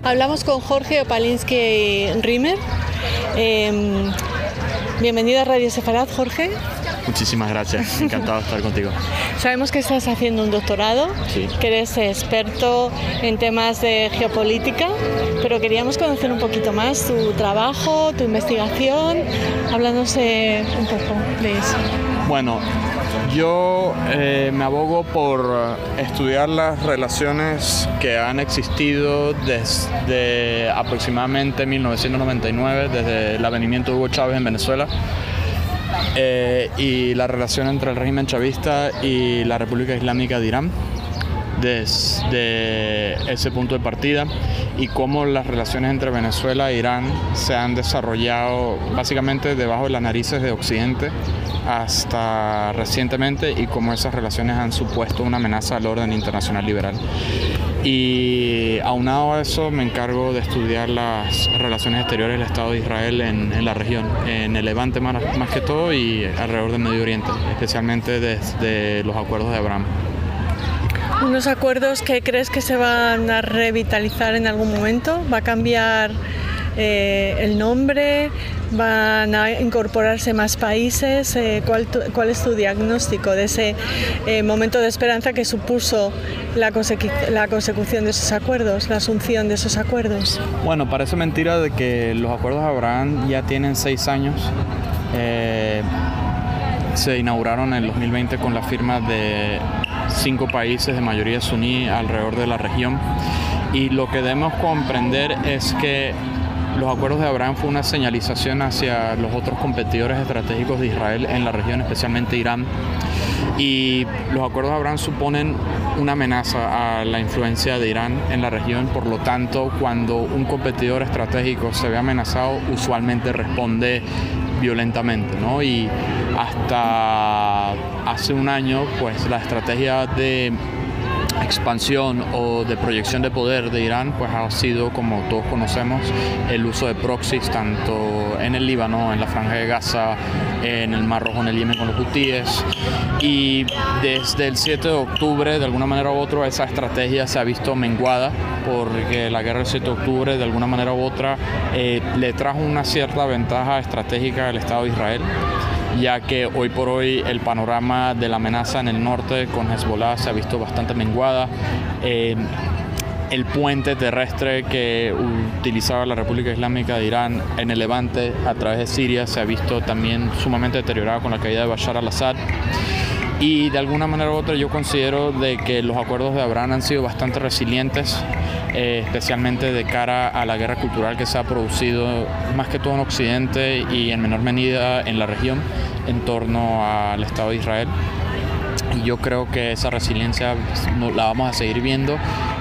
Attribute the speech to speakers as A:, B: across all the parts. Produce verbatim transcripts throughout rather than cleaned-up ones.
A: Hablamos con Jorge Opalinsky-Rimmer. Eh, bienvenido a Radio Sefarad, Jorge.
B: Muchísimas gracias, encantado de estar contigo.
A: Sabemos que estás haciendo un doctorado,
B: sí.
A: que eres experto en temas de geopolítica, pero queríamos conocer un poquito más tu trabajo, tu investigación. Háblanos eh, un poco de eso.
B: Bueno, yo eh, me abogo por estudiar las relaciones que han existido desde aproximadamente mil novecientos noventa y nueve, desde el advenimiento de Hugo Chávez en Venezuela, eh, y la relación entre el régimen chavista y la República Islámica de Irán, desde ese punto de partida, y cómo las relaciones entre Venezuela e Irán se han desarrollado básicamente debajo de las narices de Occidente hasta recientemente, y cómo esas relaciones han supuesto una amenaza al orden internacional liberal. Y aunado a eso, me encargo de estudiar las relaciones exteriores del Estado de Israel en, en la región, en el Levante más, más que todo, y alrededor del Medio Oriente, especialmente desde los acuerdos de Abraham.
A: ¿Unos acuerdos que crees que se van a revitalizar en algún momento? ¿Va a cambiar eh, el nombre? ¿Van a incorporarse más países? Eh, ¿cuál, tu, ¿Cuál es tu diagnóstico de ese eh, momento de esperanza que supuso la, consecu- la consecución de esos acuerdos, la asunción de esos acuerdos?
B: Bueno, parece mentira de que los acuerdos de Abraham ya tienen seis años. Eh, se inauguraron en el dos mil veinte con la firma de cinco países de mayoría suní alrededor de la región, y lo que debemos comprender es que los acuerdos de Abraham fue una señalización hacia los otros competidores estratégicos de Israel en la región, especialmente Irán, y los acuerdos de Abraham suponen una amenaza a la influencia de Irán en la región. Por lo tanto, cuando un competidor estratégico se ve amenazado, usualmente responde violentamente, ¿no? Y hasta hace un año, pues la estrategia de expansión o de proyección de poder de Irán pues ha sido, como todos conocemos, el uso de proxies tanto en el Líbano, en la Franja de Gaza, en el Mar Rojo, en el Yemen con los hutíes, y desde el siete de octubre, de alguna manera u otra, esa estrategia se ha visto menguada, porque la guerra del siete de octubre, de alguna manera u otra, eh, le trajo una cierta ventaja estratégica al Estado de Israel, ya que hoy por hoy el panorama de la amenaza en el norte con Hezbollah se ha visto bastante menguada. Eh, el puente terrestre que utilizaba la República Islámica de Irán en el Levante a través de Siria se ha visto también sumamente deteriorado con la caída de Bashar al-Assad. Y de alguna manera u otra yo considero de que los acuerdos de Abraham han sido bastante resilientes, eh, especialmente de cara a la guerra cultural que se ha producido más que todo en Occidente y en menor medida en la región en torno al Estado de Israel. Y yo creo que esa resiliencia la vamos a seguir viendo,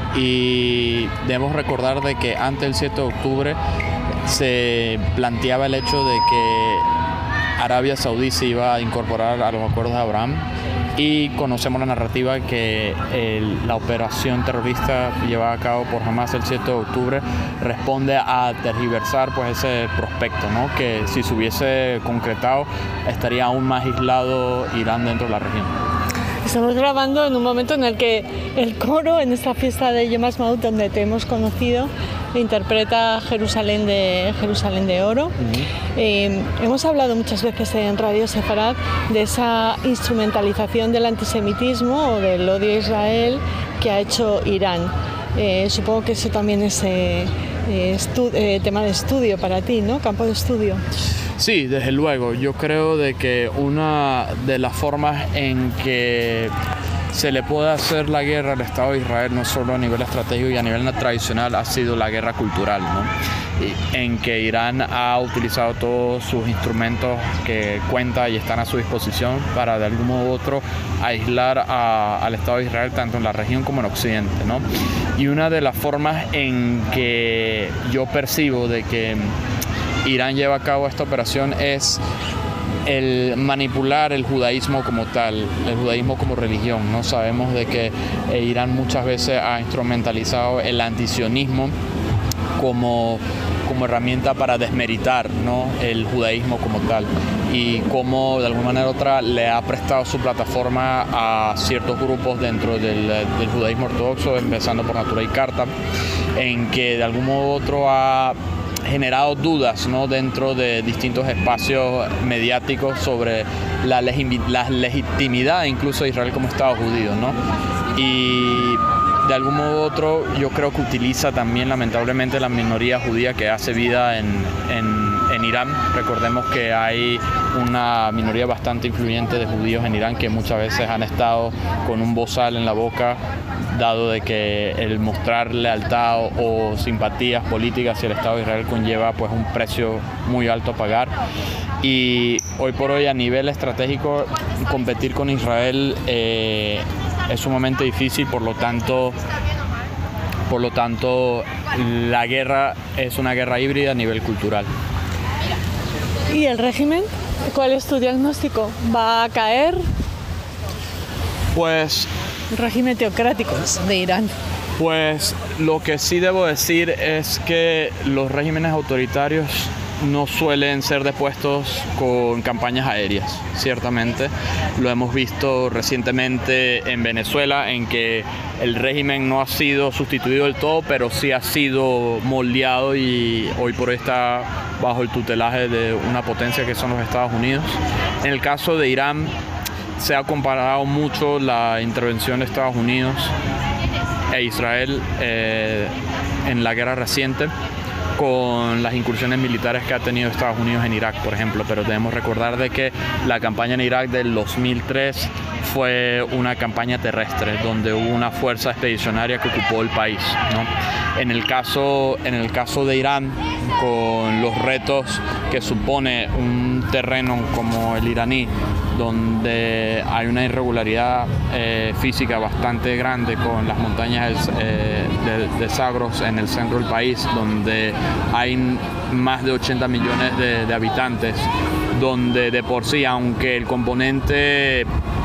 B: y debemos recordar de que antes del siete de octubre se planteaba el hecho de que Arabia Saudí se iba a incorporar a los acuerdos de Abraham, y conocemos la narrativa que el, la operación terrorista llevada a cabo por Hamas el siete de octubre responde a tergiversar pues ese prospecto, ¿no? Que si se hubiese concretado estaría aún más aislado Irán dentro de la región.
A: Estamos grabando en un momento en el que el coro, en esta fiesta de Yom Ha'atzmaut donde te hemos conocido, interpreta Jerusalén de, Jerusalén de Oro. Uh-huh. Eh, hemos hablado muchas veces en Radio Sefarad de esa instrumentalización del antisemitismo o del odio a Israel que ha hecho Irán. Eh, supongo que eso también es eh, eh, estu- eh, tema de estudio para ti, ¿no? Campo de estudio.
B: Sí, desde luego. Yo creo de que una de las formas en que se le puede hacer la guerra al Estado de Israel, no solo a nivel estratégico y a nivel tradicional, ha sido la guerra cultural, ¿no? Y en que Irán ha utilizado todos sus instrumentos que cuenta y están a su disposición para de algún modo u otro aislar a, al Estado de Israel tanto en la región como en Occidente, ¿no? Y una de las formas en que yo percibo de que Irán lleva a cabo esta operación es el manipular el judaísmo como tal, el judaísmo como religión, ¿no? Sabemos de que eh, Irán muchas veces ha instrumentalizado el antisionismo como, como herramienta para desmeritar, ¿no?, el judaísmo como tal, y cómo de alguna manera u otra le ha prestado su plataforma a ciertos grupos dentro del, del judaísmo ortodoxo, empezando por Natura y Carta, en que de algún modo u otro ha generado dudas, ¿no?, dentro de distintos espacios mediáticos sobre la, legi- la legitimidad incluso de Israel como Estado judío, ¿no? Y de algún modo u otro yo creo que utiliza también lamentablemente la minoría judía que hace vida en, en, en Irán. Recordemos que hay una minoría bastante influyente de judíos en Irán que muchas veces han estado con un bozal en la boca, dado de que el mostrar lealtad o, o simpatías políticas hacia el Estado de Israel conlleva pues un precio muy alto a pagar. Y hoy por hoy a nivel estratégico competir con Israel eh, es sumamente difícil, por lo tanto por lo tanto la guerra es una guerra híbrida a nivel cultural.
A: ¿Y el régimen? ¿Cuál es tu diagnóstico? ¿Va a caer?
B: Pues
A: El régimen teocrático de Irán.
B: Pues lo que sí debo decir es que los regímenes autoritarios no suelen ser depuestos con campañas aéreas, ciertamente. Lo hemos visto recientemente en Venezuela, en que el régimen no ha sido sustituido del todo, pero sí ha sido moldeado y hoy por hoy está bajo el tutelaje de una potencia que son los Estados Unidos. En el caso de Irán, se ha comparado mucho la intervención de Estados Unidos e Israel eh, en la guerra reciente con las incursiones militares que ha tenido Estados Unidos en Irak, por ejemplo, pero debemos recordar de que la campaña en Irak del dos mil tres fue una campaña terrestre donde hubo una fuerza expedicionaria que ocupó el país, ¿no? En el caso, en el caso de Irán, con los retos que supone un terreno como el iraní, donde hay una irregularidad eh, física bastante grande con las montañas eh, de, de Zagros en el centro del país, donde hay más de ochenta millones de, de habitantes, donde de por sí, aunque el componente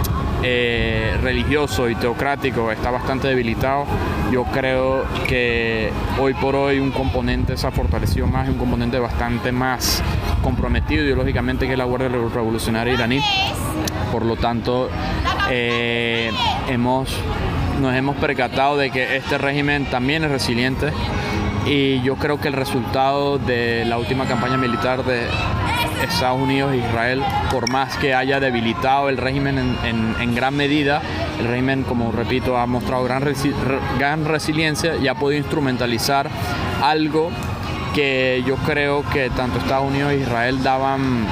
B: eh, religioso y teocrático está bastante debilitado, yo creo que hoy por hoy un componente se ha fortalecido más, un componente bastante más comprometido ideológicamente, que es la Guardia Revolucionaria iraní. Por lo tanto, eh, hemos, nos hemos percatado de que este régimen también es resiliente, y yo creo que el resultado de la última campaña militar de Estados Unidos e Israel, por más que haya debilitado el régimen en, en, en gran medida, el régimen, como repito, ha mostrado gran, resi gran resiliencia y ha podido instrumentalizar algo que yo creo que tanto Estados Unidos e Israel daban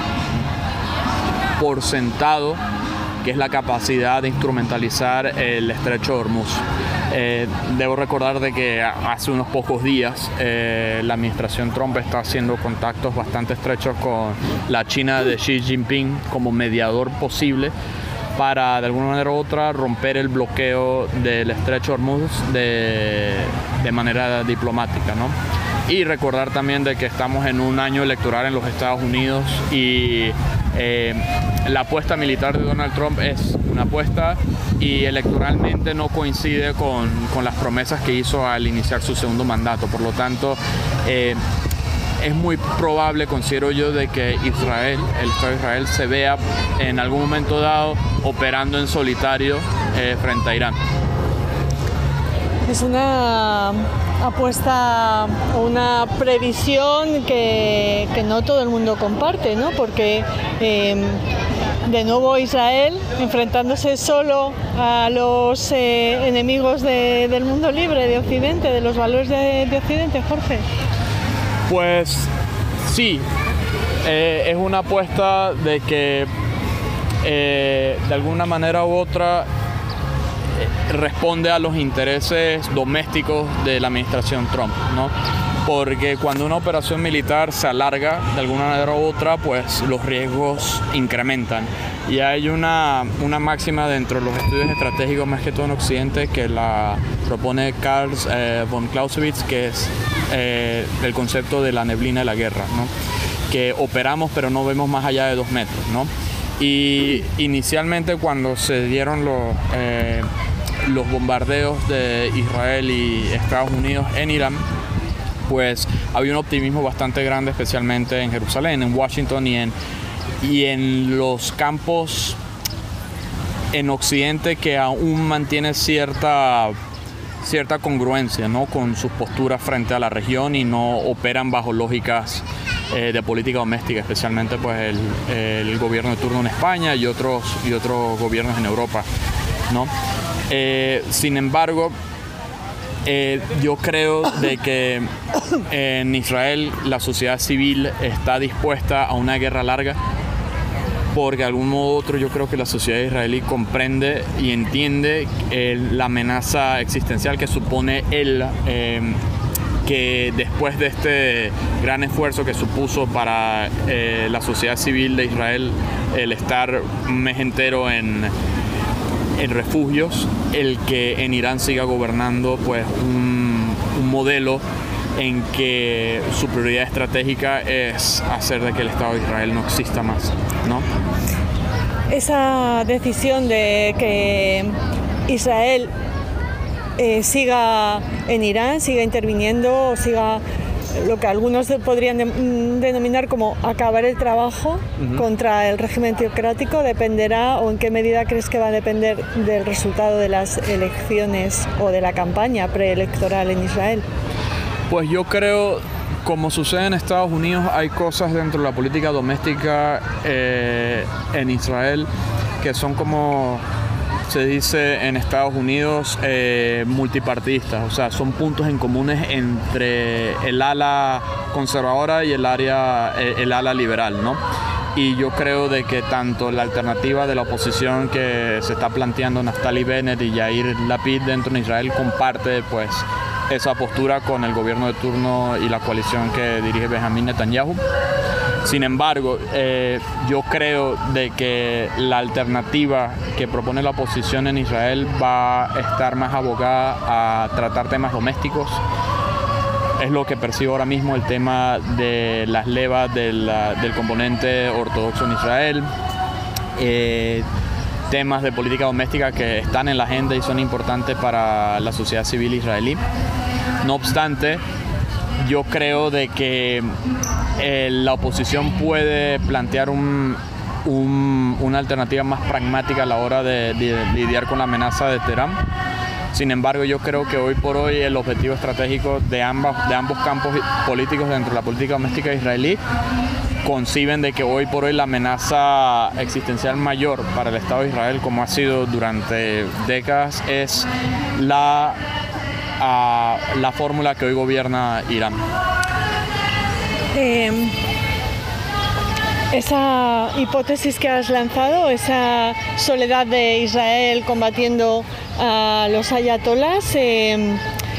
B: por sentado, que es la capacidad de instrumentalizar el estrecho de Hormuz. Eh, debo recordar de que hace unos pocos días eh, la administración Trump está haciendo contactos bastante estrechos con la China de Xi Jinping como mediador posible para, de alguna manera u otra, romper el bloqueo del estrecho de Hormuz de, de manera diplomática, ¿no? Y recordar también de que estamos en un año electoral en los Estados Unidos y eh, la apuesta militar de Donald Trump es una apuesta y electoralmente no coincide con, con las promesas que hizo al iniciar su segundo mandato. Por lo tanto, eh, es muy probable, considero yo, de que Israel, el Estado de Israel, se vea en algún momento dado operando en solitario eh, frente a Irán.
A: Es una apuesta, una previsión que, que no todo el mundo comparte, ¿no? Porque eh, de nuevo Israel enfrentándose solo a los eh, enemigos de, del mundo libre, de Occidente, de los valores de, de Occidente, Jorge.
B: Pues sí, eh, es una apuesta de que eh, de alguna manera u otra responde a los intereses domésticos de la administración Trump, ¿no? Porque cuando una operación militar se alarga de alguna manera u otra, pues los riesgos incrementan. Y hay una, una máxima dentro de los estudios estratégicos, más que todo en Occidente, que la propone Karl eh, von Clausewitz, que es eh, el concepto de la neblina de la guerra, ¿no? Que operamos pero no vemos más allá de dos metros, ¿no? Y inicialmente, cuando se dieron los, eh, los bombardeos de Israel y Estados Unidos en Irán, pues había un optimismo bastante grande, especialmente en Jerusalén, en Washington y en, y en los campos en Occidente, que aún mantiene cierta, cierta congruencia, ¿no?, con sus posturas frente a la región y no operan bajo lógicas eh, de política doméstica, especialmente pues el, el gobierno de turno en España y otros, y otros gobiernos en Europa, ¿no? Eh, sin embargo, eh, yo creo de que en Israel la sociedad civil está dispuesta a una guerra larga, porque de algún modo u otro yo creo que la sociedad israelí comprende y entiende eh, la amenaza existencial que supone el eh, que después de este gran esfuerzo que supuso para eh, la sociedad civil de Israel el estar un mes entero en, en refugios, el que en Irán siga gobernando pues un, un modelo en que su prioridad estratégica es hacer de que el Estado de Israel no exista más, ¿no?
A: Esa decisión de que Israel eh, siga en Irán, siga interviniendo, o siga lo que algunos podrían de, denominar como acabar el trabajo uh-huh. contra el régimen teocrático, dependerá, o en qué medida crees que va a depender del resultado de las elecciones o de la campaña preelectoral en Israel.
B: Pues yo creo, como sucede en Estados Unidos, hay cosas dentro de la política doméstica eh, en Israel que son, como se dice en Estados Unidos, eh, multipartidistas. O sea, son puntos en comunes entre el ala conservadora y el, área, eh, el ala liberal, ¿no? Y yo creo de que tanto la alternativa de la oposición que se está planteando Naftali Bennett y Yair Lapid dentro de Israel comparte pues esa postura con el gobierno de turno y la coalición que dirige Benjamin Netanyahu. Sin embargo, eh, yo creo de que la alternativa que propone la oposición en Israel va a estar más abocada a tratar temas domésticos. Es lo que percibo ahora mismo, el tema de las levas de la, del componente ortodoxo en Israel, eh, temas de política doméstica que están en la agenda y son importantes para la sociedad civil israelí. No obstante, yo creo de que eh, la oposición puede plantear un, un, una alternativa más pragmática a la hora de, de lidiar con la amenaza de Teherán. Sin embargo, yo creo que hoy por hoy el objetivo estratégico de, ambas, de ambos campos políticos dentro de la política doméstica israelí conciben de que hoy por hoy la amenaza existencial mayor para el Estado de Israel, como ha sido durante décadas, es la, uh, la fórmula que hoy gobierna Irán.
A: Eh, esa hipótesis que has lanzado, esa soledad de Israel combatiendo a los ayatolás, eh,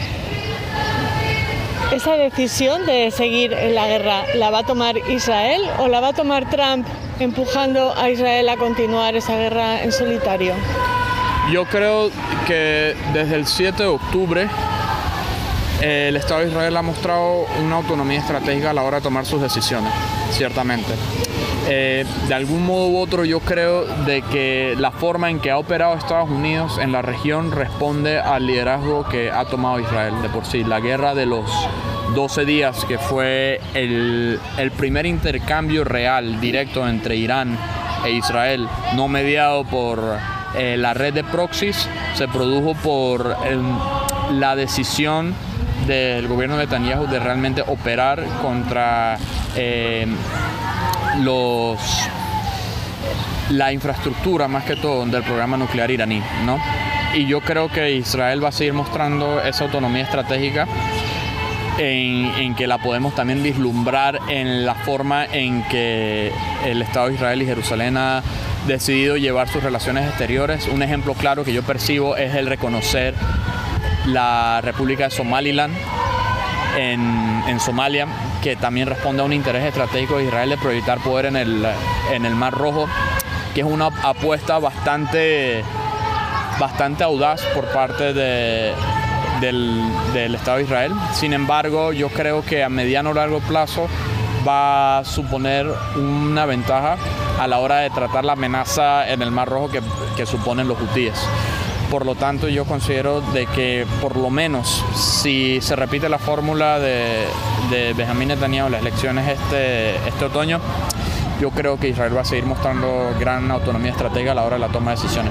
A: ¿esa decisión de seguir en la guerra la va a tomar Israel o la va a tomar Trump empujando a Israel a continuar esa guerra en solitario?
B: Yo creo que desde el siete de octubre eh, el Estado de Israel ha mostrado una autonomía estratégica a la hora de tomar sus decisiones, ciertamente. Eh, de algún modo u otro yo creo de que la forma en que ha operado Estados Unidos en la región responde al liderazgo que ha tomado Israel de por sí. La guerra de los doce días, que fue el, el primer intercambio real, directo entre Irán e Israel, no mediado por eh, la red de proxies, se produjo por el, la decisión del gobierno de Netanyahu de realmente operar contra eh, los la infraestructura, más que todo, del programa nuclear iraní, ¿no? Y yo creo que Israel va a seguir mostrando esa autonomía estratégica en, en que la podemos también vislumbrar en la forma en que el Estado de Israel y Jerusalén ha decidido llevar sus relaciones exteriores. Un ejemplo claro que yo percibo es el reconocer la República de Somaliland en, en Somalia, que también responde a un interés estratégico de Israel de proyectar poder en el, en el Mar Rojo, que es una apuesta bastante, bastante audaz por parte de, del, del Estado de Israel. Sin embargo, yo creo que a mediano o largo plazo va a suponer una ventaja a la hora de tratar la amenaza en el Mar Rojo que, que suponen los hutíes. Por lo tanto, yo considero de que por lo menos si se repite la fórmula de, de Benjamín Netanyahu en las elecciones este, este otoño, yo creo que Israel va a seguir mostrando gran autonomía estratégica a la hora de la toma de decisiones.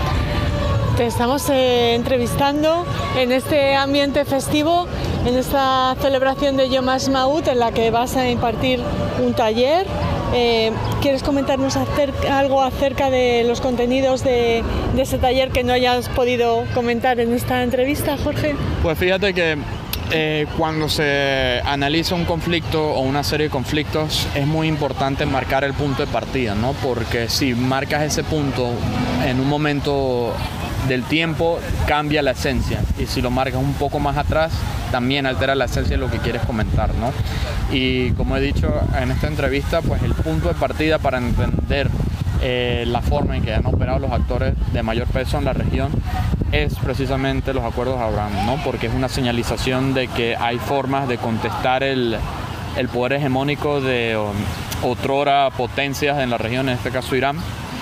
A: Te estamos eh, entrevistando en este ambiente festivo, en esta celebración de Yom Ha'atzmaut, en la que vas a impartir un taller. Eh, ¿Quieres comentarnos acerca, algo acerca de los contenidos de, de ese taller que no hayas podido comentar en esta entrevista, Jorge?
B: Pues fíjate que eh, cuando se analiza un conflicto o una serie de conflictos es muy importante marcar el punto de partida, ¿no? Porque si marcas ese punto en un momento del tiempo, cambia la esencia, y si lo marcas un poco más atrás, también altera la esencia de lo que quieres comentar, ¿no? Y como he dicho en esta entrevista, pues el punto de partida para entender eh, la forma en que han operado los actores de mayor peso en la región es precisamente los acuerdos de Abraham, ¿no? Porque es una señalización de que hay formas de contestar el, el poder hegemónico de um, otrora potencias en la región, en este caso Irán,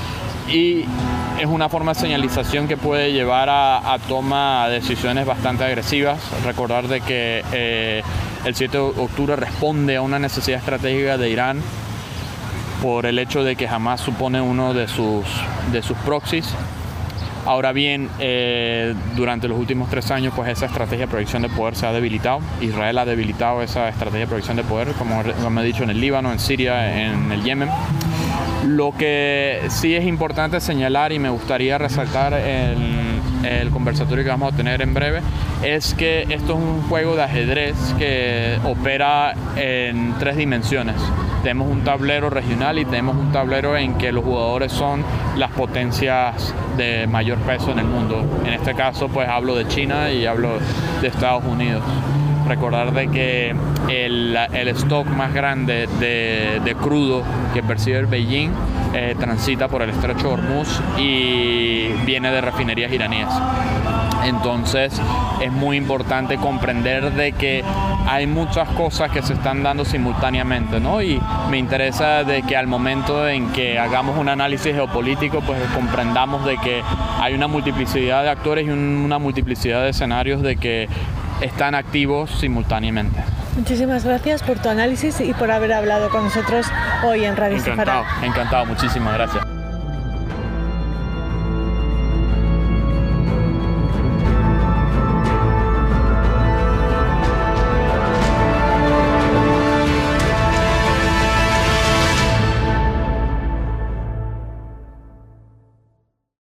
B: y es una forma de señalización que puede llevar a, a toma de decisiones bastante agresivas. Recordar de que eh, el siete de octubre responde a una necesidad estratégica de Irán por el hecho de que Hamas supone uno de sus, de sus proxies. Ahora bien, eh, durante los últimos tres años, pues esa estrategia de proyección de poder se ha debilitado. Israel ha debilitado esa estrategia de proyección de poder, como, como he dicho, en el Líbano, en Siria, en el Yemen. Lo que sí es importante señalar, y me gustaría resaltar en el conversatorio que vamos a tener en breve, es que esto es un juego de ajedrez que opera en tres dimensiones. Tenemos un tablero regional y tenemos un tablero en que los jugadores son las potencias de mayor peso en el mundo. En este caso, pues hablo de China y hablo de Estados Unidos. Recordar de que el, el stock más grande de, de crudo que percibe el Beijing eh, transita por el estrecho de Hormuz y viene de refinerías iraníes. Entonces es muy importante comprender de que hay muchas cosas que se están dando simultáneamente, ¿no? Y me interesa de que al momento en que hagamos un análisis geopolítico, pues comprendamos de que hay una multiplicidad de actores y una multiplicidad de escenarios de que están activos simultáneamente.
A: Muchísimas gracias por tu análisis y por haber hablado con nosotros hoy en Radio Sefarad.
B: Encantado, encantado, muchísimas gracias.